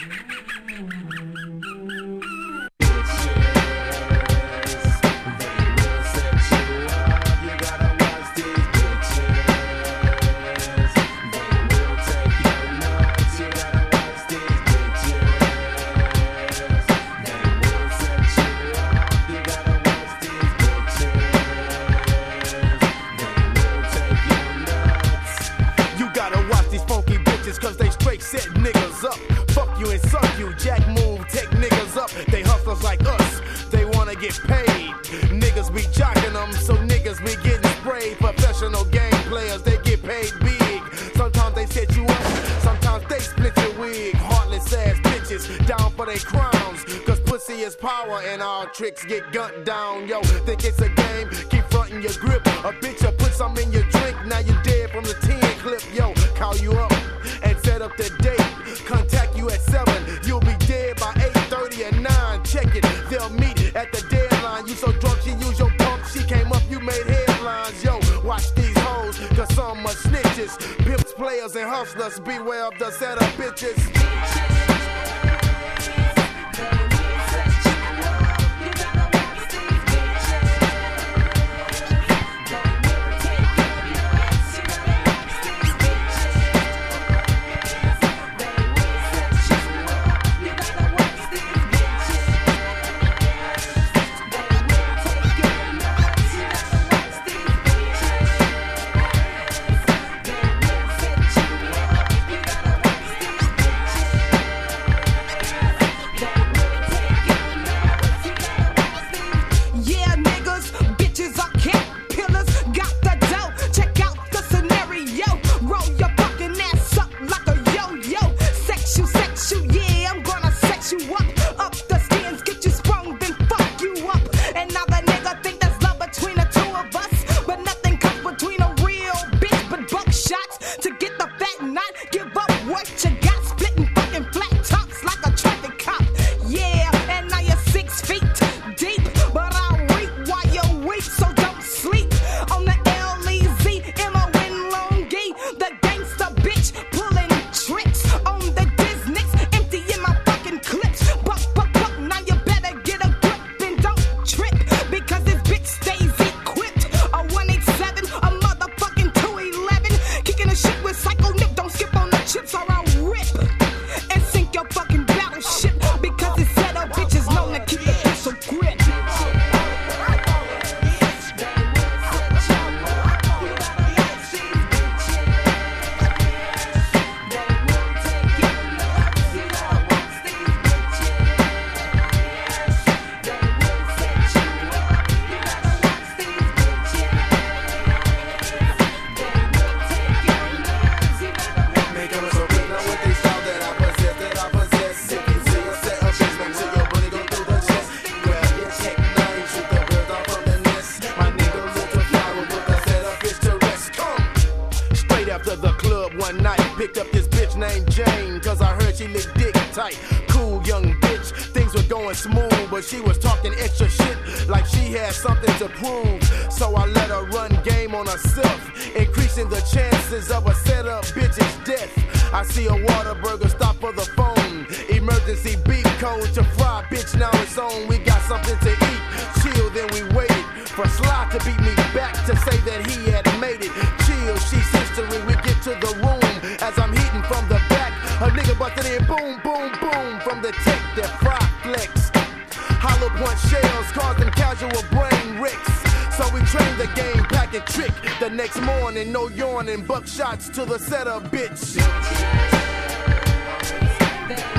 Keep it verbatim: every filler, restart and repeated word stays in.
Cause they straight set niggas up. Fuck you and suck you, jack move, take niggas up. They hustlers like us, they wanna get paid. Niggas be jocking them, so niggas be getting sprayed. Professional game players, they get paid big. Sometimes they set you up, sometimes they split your wig. Heartless ass bitches, down for their crowns. Cause pussy is power and all tricks get gunned down. Yo, think it's a game, keep fronting your grip. A bitch will put some in your drink, now you dead from the ten clip. Yo, call you up and set up the date. Contact you at seven, you'll be dead by eight thirty or nine. Check it, they'll meet at the deadline. You so drunk she use your pump, she came up, you made headlines. Yo, watch these hoes, cause some are snitches. Pimps, players, and hustlers, beware of the setup bitches. One night, picked up this bitch named Jane, cause I heard she licked dick tight. Cool young bitch, things were going smooth, but she was talking extra shit like she had something to prove. So I let her run game on herself, increasing the chances of a setup bitch's death. I see a Whataburger stop for the phone, emergency beat code to fry, bitch now it's on. We got something to eat, chill, then we waited for Sly to beat me back to say that he had made it. Chill, she's history, we get to the room as I'm heating from the back. A nigga busted in, boom, boom, boom, from the tech that fry flex. Hollow point shells cause them casual brain wrecks. So we train the game, pack and trick. The next morning, no yawning, buckshots to the setup, bitch.